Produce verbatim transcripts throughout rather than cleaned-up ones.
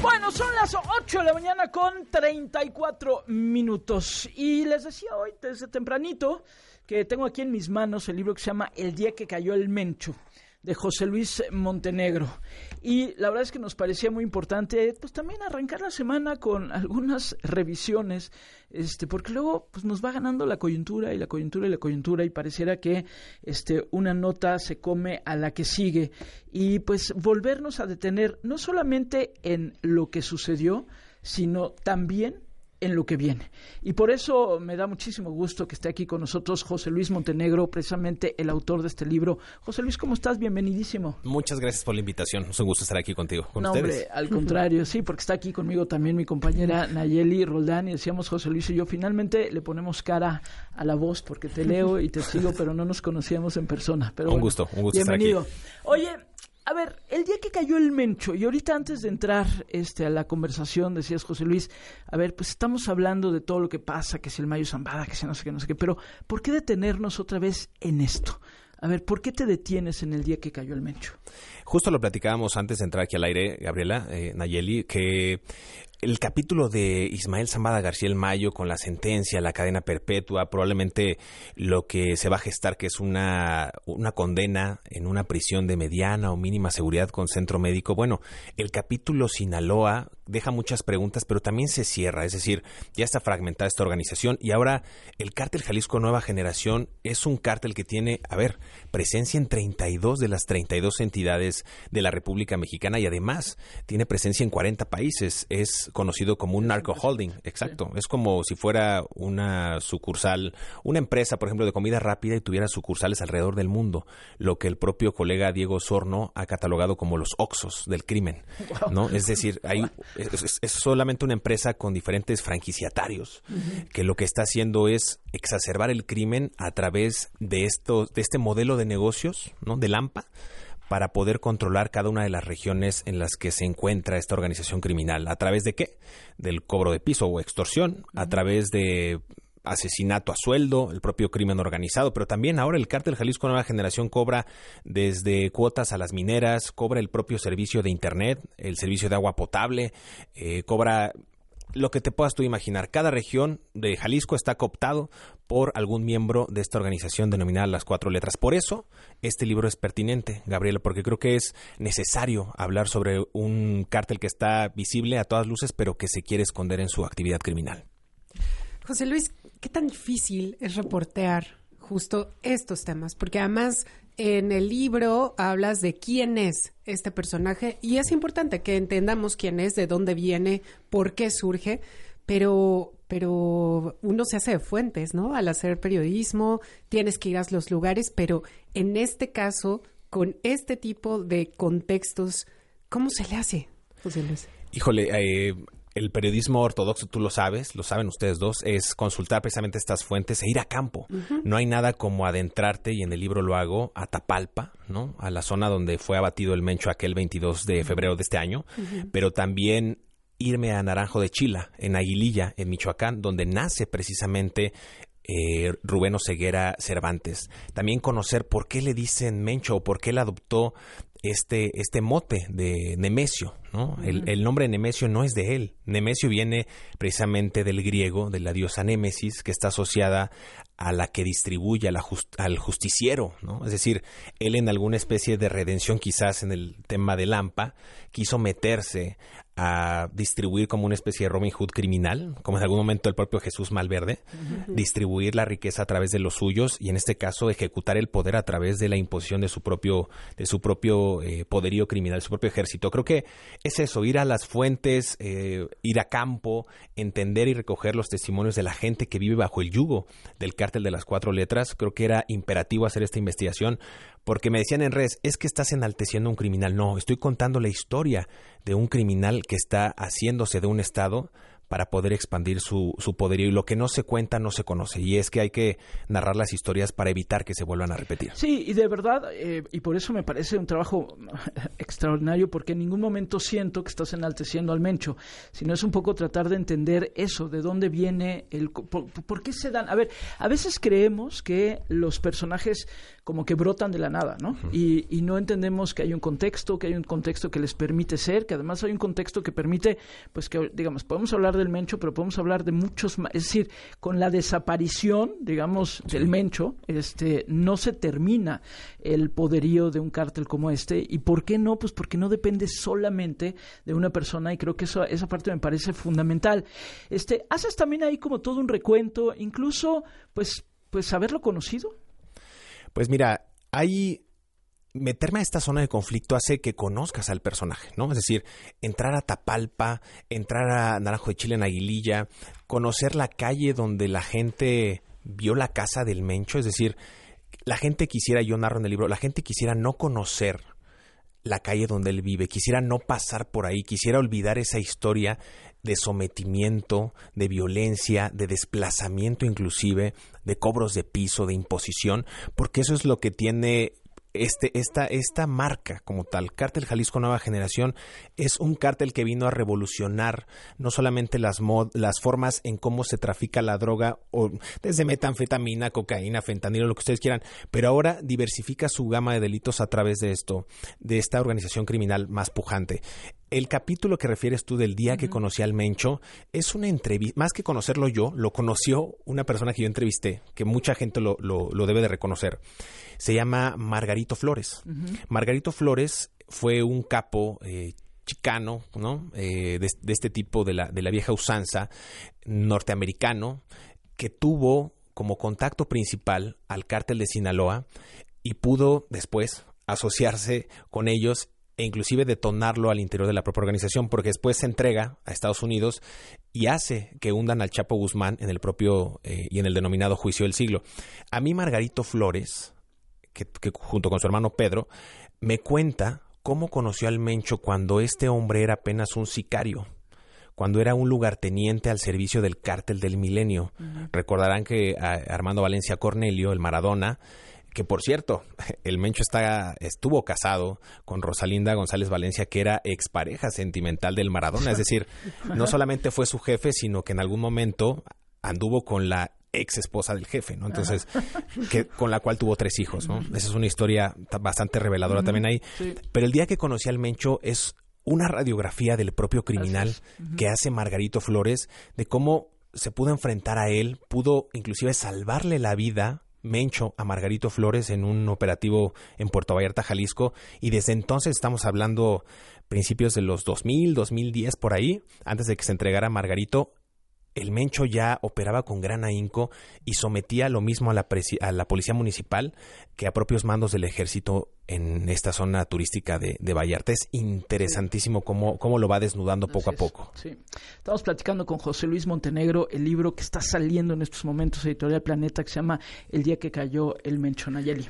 Bueno, son las ocho de la mañana con treinta y cuatro minutos. Y les decía hoy, desde tempranito, que tengo aquí en mis manos el libro que se llama El día que cayó el Mencho, de José Luis Montenegro. Y la verdad es que nos parecía muy importante, pues también arrancar la semana con algunas revisiones, este, porque luego pues nos va ganando la coyuntura y la coyuntura y la coyuntura y pareciera que este, una nota se come a la que sigue. Y pues volvernos a detener no solamente en lo que sucedió, sino también en lo que viene. Y por eso me da muchísimo gusto que esté aquí con nosotros José Luis Montenegro, precisamente el autor de este libro. José Luis, ¿cómo estás? Bienvenidísimo. Muchas gracias por la invitación. Es un gusto estar aquí contigo, con no, ustedes. Hombre, al contrario, sí, porque está aquí conmigo también mi compañera Nayeli Roldán, y decíamos José Luis y yo, finalmente le ponemos cara a la voz, porque te leo y te sigo, pero no nos conocíamos en persona. Pero un bueno, gusto, un gusto bienvenido. estar aquí. Oye, a ver, el día que cayó el Mencho, y ahorita antes de entrar este, a la conversación, decías, José Luis, a ver, pues estamos hablando de todo lo que pasa, que si el Mayo Zambada, que si no sé qué, no sé qué, pero ¿por qué detenernos otra vez en esto? A ver, ¿por qué te detienes en el día que cayó el Mencho? Justo lo platicábamos antes de entrar aquí al aire, Gabriela, eh, Nayeli, que el capítulo de Ismael Zambada García el Mayo con la sentencia, la cadena perpetua, probablemente lo que se va a gestar, que es una, una condena en una prisión de mediana o mínima seguridad con centro médico. Bueno, el capítulo Sinaloa deja muchas preguntas, pero también se cierra, es decir, ya está fragmentada esta organización y ahora el Cártel Jalisco Nueva Generación es un cártel que tiene, a ver, presencia en treinta y dos de las treinta y dos entidades de la República Mexicana y además tiene presencia en cuarenta países. Es conocido como un narco holding, exacto. Sí. Es como si fuera una sucursal, una empresa, por ejemplo, de comida rápida y tuviera sucursales alrededor del mundo, lo que el propio colega Diego Osorno ha catalogado como los Oxxos del crimen, wow. ¿no? Es decir, hay, es, es, es solamente una empresa con diferentes franquiciatarios uh-huh. que lo que está haciendo es exacerbar el crimen a través de estos, de este modelo de negocios, ¿no? Del AMPA, para poder controlar cada una de las regiones en las que se encuentra esta organización criminal. ¿A través de qué? Del cobro de piso o extorsión, a través de asesinato a sueldo, el propio crimen organizado, pero también ahora el Cártel Jalisco Nueva Generación cobra desde cuotas a las mineras, cobra el propio servicio de internet, el servicio de agua potable, eh, cobra lo que te puedas tú imaginar. Cada región de Jalisco está cooptado por algún miembro de esta organización denominada Las Cuatro Letras. Por eso, este libro es pertinente, Gabriela, porque creo que es necesario hablar sobre un cártel que está visible a todas luces, pero que se quiere esconder en su actividad criminal. José Luis, ¿qué tan difícil es reportear justo estos temas? Porque además en el libro hablas de quién es este personaje y es importante que entendamos quién es, de dónde viene, por qué surge, pero, pero uno se hace de fuentes, ¿no? Al hacer periodismo tienes que ir a los lugares, pero en este caso, con este tipo de contextos, ¿cómo se le hace, José Luis? Híjole, eh... el periodismo ortodoxo, tú lo sabes, lo saben ustedes dos, es consultar precisamente estas fuentes e ir a campo. Uh-huh. No hay nada como adentrarte, y en el libro lo hago, a Tapalpa, ¿no? A la zona donde fue abatido el Mencho aquel veintidós de febrero de este año, uh-huh. pero también irme a Naranjo de Chila, en Aguililla, en Michoacán, donde nace precisamente Eh, Rubén Oseguera Cervantes. También conocer por qué le dicen Mencho o por qué él adoptó este, este mote de Nemesio, ¿no? Uh-huh. El, el nombre Nemesio no es de él. Nemesio viene precisamente del griego, de la diosa Némesis, que está asociada a la que distribuye, a la just, al justiciero, ¿no? Es decir, él en alguna especie de redención, quizás en el tema del AMPA, quiso meterse a distribuir como una especie de Robin Hood criminal, como en algún momento el propio Jesús Malverde, uh-huh. distribuir la riqueza a través de los suyos y en este caso ejecutar el poder a través de la imposición de su propio, de su propio eh, poderío criminal, su propio ejército. Creo que es eso, ir a las fuentes, eh, ir a campo, entender y recoger los testimonios de la gente que vive bajo el yugo del Cártel de las Cuatro Letras. Creo que era imperativo hacer esta investigación porque me decían en redes, es que estás enalteciendo a un criminal. No, estoy contando la historia de un criminal que está haciéndose de un estado para poder expandir su, su poderío, y lo que no se cuenta no se conoce, y es que hay que narrar las historias para evitar que se vuelvan a repetir. Sí, y de verdad, eh, y por eso me parece un trabajo extraordinario, porque en ningún momento siento que estás enalteciendo al Mencho, sino es un poco tratar de entender eso, de dónde viene, el por, por qué se dan. A ver, a veces creemos que los personajes como que brotan de la nada, ¿no? Uh-huh. Y, y no entendemos que hay un contexto, que hay un contexto que les permite ser, que además hay un contexto que permite, pues que, digamos, podemos hablar del Mencho, pero podemos hablar de muchos más. Es decir, con la desaparición, digamos, sí. del Mencho, este, no se termina el poderío de un cártel como este. ¿Y por qué no? Pues porque no depende solamente de una persona, y creo que eso, esa parte me parece fundamental. Este, haces también ahí como todo un recuento, incluso, pues, pues haberlo conocido. Pues mira, hay... meterme a esta zona de conflicto hace que conozcas al personaje, ¿no? Es decir, entrar a Tapalpa, entrar a Naranjo de Chile en Aguililla, conocer la calle donde la gente vio la casa del Mencho, es decir, la gente quisiera, yo narro en el libro, la gente quisiera no conocer la calle donde él vive, quisiera no pasar por ahí, quisiera olvidar esa historia de sometimiento, de violencia, de desplazamiento inclusive, de cobros de piso, de imposición, porque eso es lo que tiene este, esta, esta marca como tal. Cártel Jalisco Nueva Generación es un cártel que vino a revolucionar no solamente las, mod, las formas en cómo se trafica la droga, o desde metanfetamina, cocaína, fentanilo, lo que ustedes quieran, pero ahora diversifica su gama de delitos a través de esto, de esta organización criminal más pujante. El capítulo que refieres tú del día uh-huh. que conocí al Mencho es una entrevista, más que conocerlo yo, lo conoció una persona que yo entrevisté, que mucha gente lo, lo, lo debe de reconocer. Se llama Margarito Flores. Uh-huh. Margarito Flores fue un capo eh, chicano, ¿no? Eh, de, de este tipo de la, de la vieja usanza, norteamericano, que tuvo como contacto principal al cártel de Sinaloa y pudo después asociarse con ellos e inclusive detonarlo al interior de la propia organización, porque después se entrega a Estados Unidos y hace que hundan al Chapo Guzmán en el propio eh, y en el denominado juicio del siglo. A mí Margarito Flores, que, que junto con su hermano Pedro, me cuenta cómo conoció al Mencho cuando este hombre era apenas un sicario, cuando era un lugarteniente al servicio del cártel del Milenio. Uh-huh. Recordarán que a Armando Valencia Cornelio, el Maradona, que por cierto, el Mencho está, estuvo casado con Rosalinda González Valencia, que era expareja sentimental del Maradona. Es decir, no solamente fue su jefe, sino que en algún momento anduvo con la ex esposa del jefe, ¿no? Entonces, que, con la cual tuvo tres hijos, ¿no? Esa es una historia bastante reveladora uh-huh. también ahí. Sí. Pero el día que conocí al Mencho es una radiografía del propio criminal uh-huh. que hace Margarito Flores, de cómo se pudo enfrentar a él, pudo inclusive salvarle la vida Mencho a Margarito Flores en un operativo en Puerto Vallarta, Jalisco, y desde entonces estamos hablando principios de los dos mil, dos mil diez por ahí, antes de que se entregara Margarito. El Mencho ya operaba con gran ahínco y sometía lo mismo a la, presi- a la policía municipal que a propios mandos del ejército en esta zona turística de, de Vallarta. Es interesantísimo cómo, cómo lo va desnudando poco Así a poco. Es, sí. Estamos platicando con José Luis Montenegro, el libro que está saliendo en estos momentos, Editorial Planeta, que se llama El día que cayó el Mencho. Nayeli.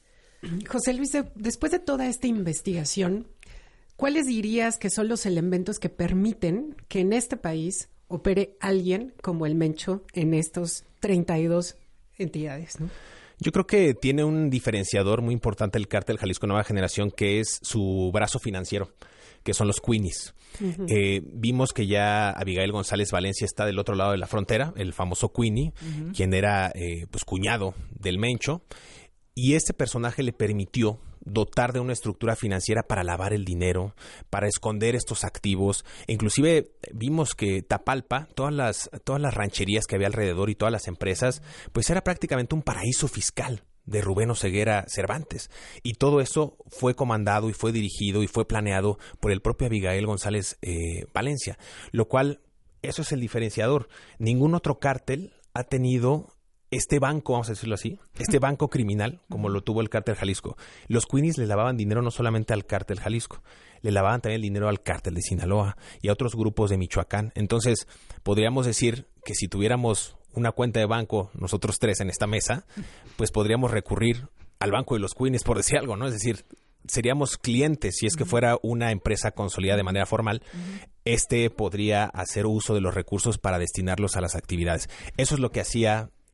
José Luis, de, después de toda esta investigación, ¿cuáles dirías que son los elementos que permiten que en este país opere alguien como el Mencho en estos treinta y dos entidades, ¿no? Yo creo que tiene un diferenciador muy importante el cártel Jalisco Nueva Generación, que es su brazo financiero, que son los Queenies. Uh-huh. Eh, vimos que ya Abigail González Valencia está del otro lado de la frontera, el famoso Queenie, uh-huh. quien era eh, pues cuñado del Mencho, y este personaje le permitió dotar de una estructura financiera para lavar el dinero, para esconder estos activos. Inclusive vimos que Tapalpa, todas las, todas las rancherías que había alrededor y todas las empresas, pues era prácticamente un paraíso fiscal de Rubén Oseguera Cervantes. Y todo eso fue comandado y fue dirigido y fue planeado por el propio Abigail González eh, Valencia, lo cual, eso es el diferenciador. Ningún otro cártel ha tenido este banco, vamos a decirlo así, este banco criminal, como lo tuvo el cártel Jalisco. Los Queenies le lavaban dinero no solamente al cártel Jalisco, le lavaban también el dinero al cártel de Sinaloa y a otros grupos de Michoacán. Entonces, podríamos decir que si tuviéramos una cuenta de banco, nosotros tres en esta mesa, pues podríamos recurrir al banco de los Queenies, por decir algo, ¿no? Es decir, seríamos clientes si es que fuera una empresa consolidada de manera formal. Uh-huh. Este podría hacer uso de los recursos para destinarlos a las actividades. Eso es lo que hacía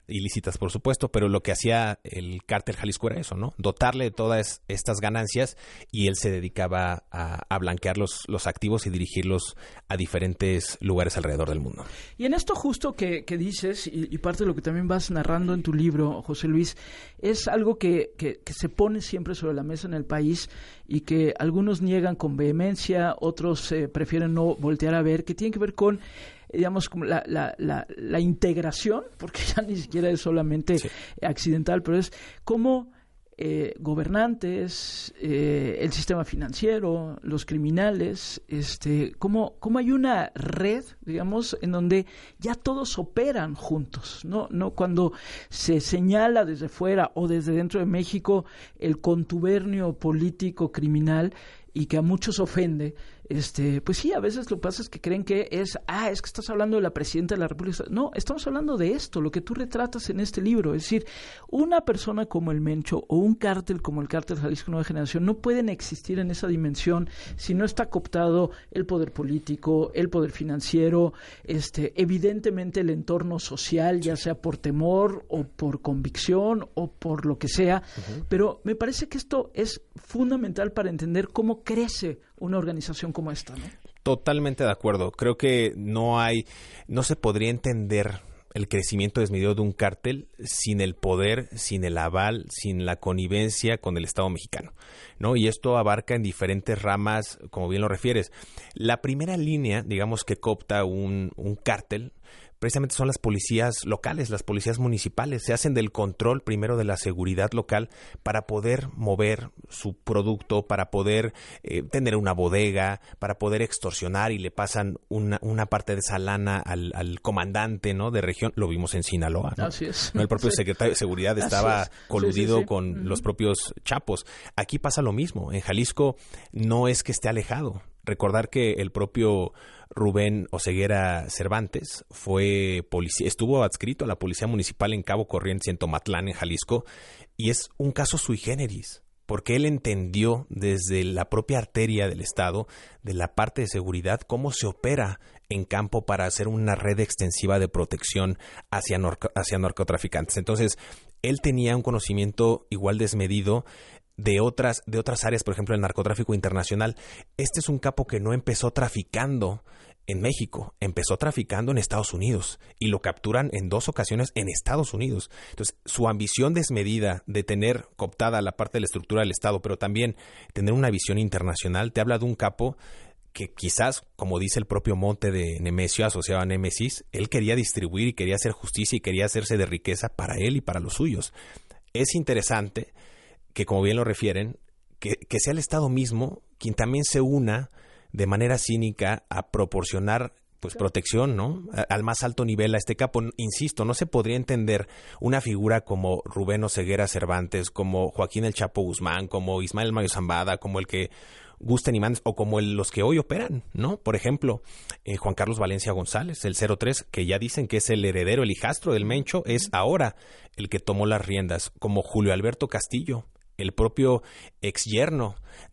ilícitas, por supuesto, pero lo que hacía el cártel Jalisco era eso, ¿no? Dotarle de todas estas ganancias y él se dedicaba a, a blanquear los, los activos y dirigirlos a diferentes lugares alrededor del mundo. Y en esto justo que, que dices, y, y parte de lo que también vas narrando en tu libro, José Luis, es algo que, que, que se pone siempre sobre la mesa en el país y que algunos niegan con vehemencia, otros eh, prefieren no voltear a ver, que tiene que ver con digamos, como la, la, la, la integración, porque ya ni siquiera es solamente sí. accidental, pero es cómo eh, gobernantes, eh, el sistema financiero, los criminales, este, cómo, cómo hay una red, digamos, en donde ya todos operan juntos, ¿no? No cuando se señala desde fuera o desde dentro de México el contubernio político criminal y que a muchos ofende, este, pues sí, a veces lo que pasa es que creen que es, ah, es que estás hablando de la presidenta de la República. No, estamos hablando de esto, lo que tú retratas en este libro. Es decir, una persona como el Mencho o un cártel como el Cártel Jalisco Nueva Generación no pueden existir en esa dimensión si no está cooptado el poder político, el poder financiero, este, evidentemente el entorno social, ya sea por temor o por convicción o por lo que sea. Uh-huh. Pero me parece que esto es fundamental para entender cómo crece una organización como esta, ¿no? Totalmente de acuerdo. Creo que no hay, no se podría entender el crecimiento desmedido de un cártel sin el poder, sin el aval, sin la connivencia con el Estado mexicano, ¿no? Y esto abarca en diferentes ramas, como bien lo refieres. La primera línea, digamos, que coopta un, un cártel, precisamente son las policías locales, las policías municipales. Se hacen del control primero de la seguridad local para poder mover su producto, para poder eh, tener una bodega, para poder extorsionar y le pasan una, una parte de esa lana al, al comandante, ¿no?, de región. Lo vimos en Sinaloa, ¿no? Así es. ¿No? El propio sí. secretario de seguridad estaba coludido sí, sí, sí. con uh-huh. los propios chapos. Aquí pasa lo mismo. En Jalisco no es que esté alejado. Recordar que el propio Rubén Oseguera Cervantes fue policía, estuvo adscrito a la Policía Municipal en Cabo Corrientes y en Tomatlán, en Jalisco, y es un caso sui generis, porque él entendió desde la propia arteria del Estado, de la parte de seguridad, cómo se opera en campo para hacer una red extensiva de protección hacia, norco, hacia narcotraficantes. Entonces, él tenía un conocimiento igual desmedido de otras, de otras áreas, por ejemplo, el narcotráfico internacional. Este es un capo que no empezó traficando en México, empezó traficando en Estados Unidos y lo capturan en dos ocasiones en Estados Unidos. Entonces, su ambición desmedida de tener cooptada la parte de la estructura del Estado, pero también tener una visión internacional, te habla de un capo que quizás, como dice el propio Monte de Nemesio, asociado a Némesis, él quería distribuir y quería hacer justicia y quería hacerse de riqueza para él y para los suyos. Es interesante que, como bien lo refieren, que, que sea el Estado mismo quien también se una de manera cínica a proporcionar pues protección, ¿no?, al más alto nivel a este capo. Insisto, no se podría entender una figura como Rubén Oseguera Cervantes, como Joaquín El Chapo Guzmán, como Ismael Mayo Zambada, como el que gusten y mandes, o como el, los que hoy operan, ¿no? Por ejemplo, eh, Juan Carlos Valencia González, el cero tres, que ya dicen que es el heredero, el hijastro del Mencho, es ahora el que tomó las riendas, como Julio Alberto Castillo, el propio ex yerno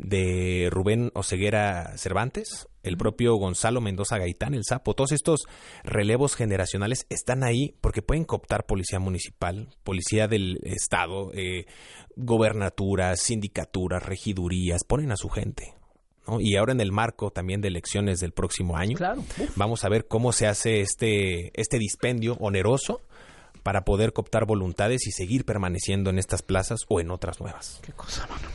de Rubén Oseguera Cervantes, el propio Gonzalo Mendoza Gaitán, el Sapo. Todos estos relevos generacionales están ahí porque pueden cooptar policía municipal, policía del estado, eh, gobernaturas, sindicaturas, regidurías, ponen a su gente, ¿no? Y ahora en el marco también de elecciones del próximo año, claro. Vamos a ver cómo se hace este, este dispendio oneroso para poder cooptar voluntades y seguir permaneciendo en estas plazas o en otras nuevas. Qué cosa, mano.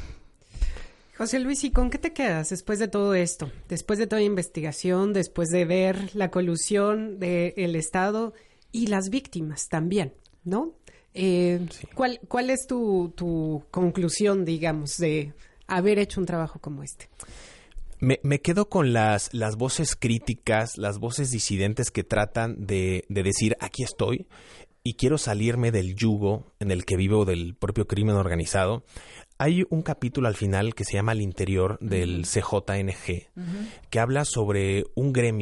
José Luis, ¿y con qué te quedas después de todo esto? Después de toda investigación, después de ver la colusión del Estado y las víctimas también, ¿no? Eh, sí. ¿cuál, ¿Cuál es tu, tu conclusión, digamos, de haber hecho un trabajo como este? Me, me quedo con las, las voces críticas, las voces disidentes que tratan de, de decir, aquí estoy y quiero salirme del yugo en el que vivo del propio crimen organizado. Hay un capítulo al final que se llama Al interior del C J N G, uh-huh. que habla sobre un gremio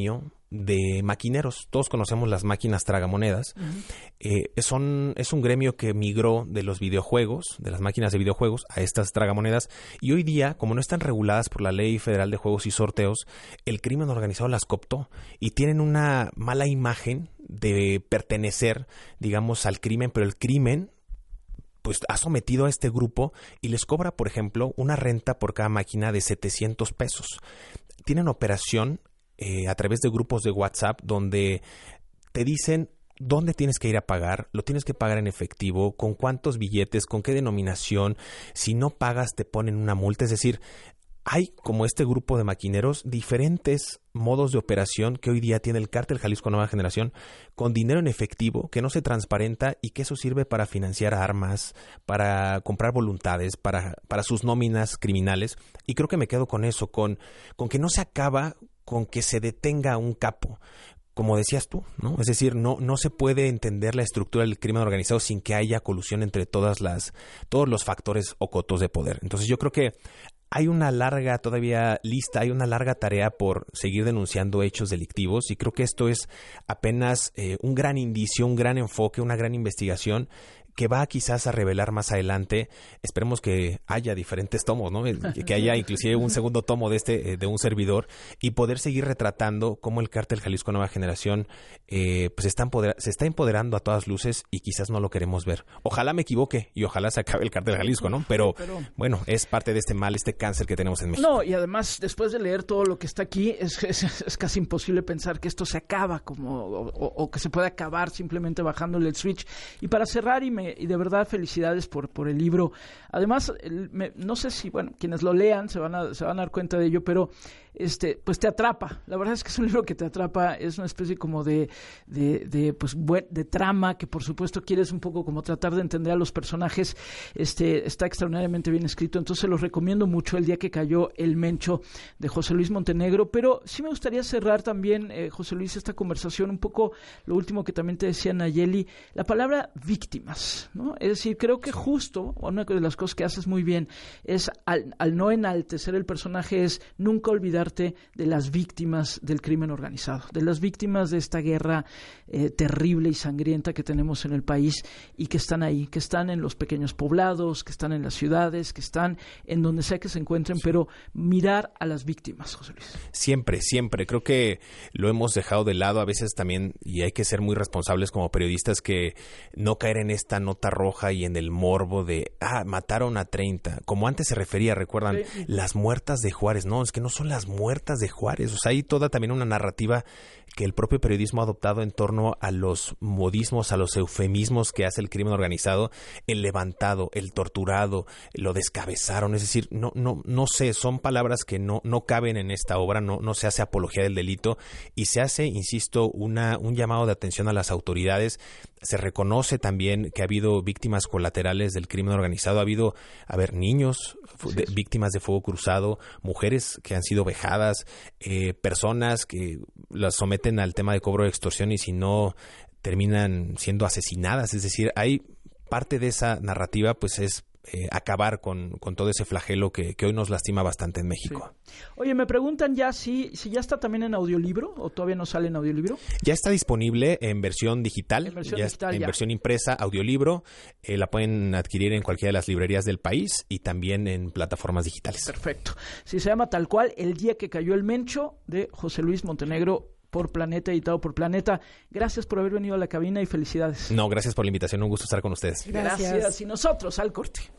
de maquineros. Todos conocemos las máquinas tragamonedas. Uh-huh. Eh, son, es un gremio que migró de los videojuegos, de las máquinas de videojuegos, a estas tragamonedas. Y hoy día, como no están reguladas por la Ley Federal de Juegos y Sorteos, el crimen organizado las cooptó y tienen una mala imagen de pertenecer, digamos, al crimen, pero el crimen pues ha sometido a este grupo y les cobra, por ejemplo, una renta por cada máquina de setecientos pesos. Tienen operación Eh, a través de grupos de WhatsApp donde te dicen dónde tienes que ir a pagar, lo tienes que pagar en efectivo, con cuántos billetes, con qué denominación, si no pagas te ponen una multa. Es decir, hay como este grupo de maquineros diferentes modos de operación que hoy día tiene el Cártel Jalisco Nueva Generación con dinero en efectivo que no se transparenta y que eso sirve para financiar armas, para comprar voluntades, para, para sus nóminas criminales. Y creo que me quedo con eso, con, con que no se acaba con que se detenga un capo, como decías tú, ¿no? Es decir, no, no se puede entender la estructura del crimen organizado sin que haya colusión entre todas las, todos los factores o cotos de poder. Entonces yo creo que hay una larga todavía lista, hay una larga tarea por seguir denunciando hechos delictivos y creo que esto es apenas eh, un gran indicio, un gran enfoque, una gran investigación que va quizás a revelar más adelante. Esperemos que haya diferentes tomos, ¿no? Que haya inclusive un segundo tomo de este de un servidor y poder seguir retratando cómo el Cártel Jalisco Nueva Generación eh, pues está empoder- se está empoderando a todas luces y quizás no lo queremos ver. Ojalá me equivoque y ojalá se acabe el Cártel Jalisco, ¿no? Pero, Pero bueno, es parte de este mal, este cáncer que tenemos en México. No, y además, después de leer todo lo que está aquí, es, es, es casi imposible pensar que esto se acaba como o, o, o que se puede acabar simplemente bajándole el switch. Y para cerrar, y me y de verdad felicidades por, por el libro. Además, el, me, no sé si, bueno, quienes lo lean se van a, se van a dar cuenta de ello, pero este, pues te atrapa. La verdad es que es un libro que te atrapa, es una especie como de, de, de pues, de trama, que por supuesto quieres un poco como tratar de entender a los personajes. Este, está extraordinariamente bien escrito, entonces los recomiendo mucho. El día que cayó el Mencho, de José Luis Montenegro. Pero sí me gustaría cerrar también, eh, José Luis, esta conversación, un poco lo último que también te decía Nayeli, la palabra víctimas, ¿no? Es decir, creo que justo, una de las cosas que haces muy bien es, al, al no enaltecer el personaje, es nunca olvidarte de las víctimas del crimen organizado, de las víctimas de esta guerra eh, terrible y sangrienta que tenemos en el país y que están ahí, que están en los pequeños poblados, que están en las ciudades, que están en donde sea que se encuentren, pero mirar a las víctimas, José Luis. Siempre, siempre. Creo que lo hemos dejado de lado a veces también y hay que ser muy responsables como periodistas que no caer en esta nota roja y en el morbo de, ah, mataron a treinta. Como antes se refería, recuerdan, sí. Las muertas de Juárez. No, es que no son las muertas de Juárez. O sea, hay toda también una narrativa que el propio periodismo ha adoptado en torno a los modismos, a los eufemismos que hace el crimen organizado. El levantado, el torturado, lo descabezaron. Es decir, no, no, no sé, son palabras que no, no caben en esta obra, no, no se hace apología del delito y se hace, insisto, una, un llamado de atención a las autoridades. Se reconoce también que ha habido víctimas colaterales del crimen organizado, ha habido, a ver, niños de, víctimas de fuego cruzado, mujeres que han sido vejadas, eh, personas que las someten al tema de cobro de extorsión y si no terminan siendo asesinadas. Es decir, hay parte de esa narrativa, pues es Eh, acabar con, con todo ese flagelo que, que hoy nos lastima bastante en México. Sí. Oye, me preguntan ya si, si ya está también en audiolibro o todavía no sale en audiolibro. Ya está disponible en versión digital, en versión, ya digital, en ya. versión impresa, audiolibro. Eh, la pueden adquirir en cualquiera de las librerías del país y también en plataformas digitales. Perfecto. Si se llama tal cual, El día que cayó el Mencho, de José Luis Montenegro, por Planeta, editado por Planeta. Gracias por haber venido a la cabina y felicidades. No, gracias por la invitación. Un gusto estar con ustedes. Gracias. Gracias. Y nosotros al corte.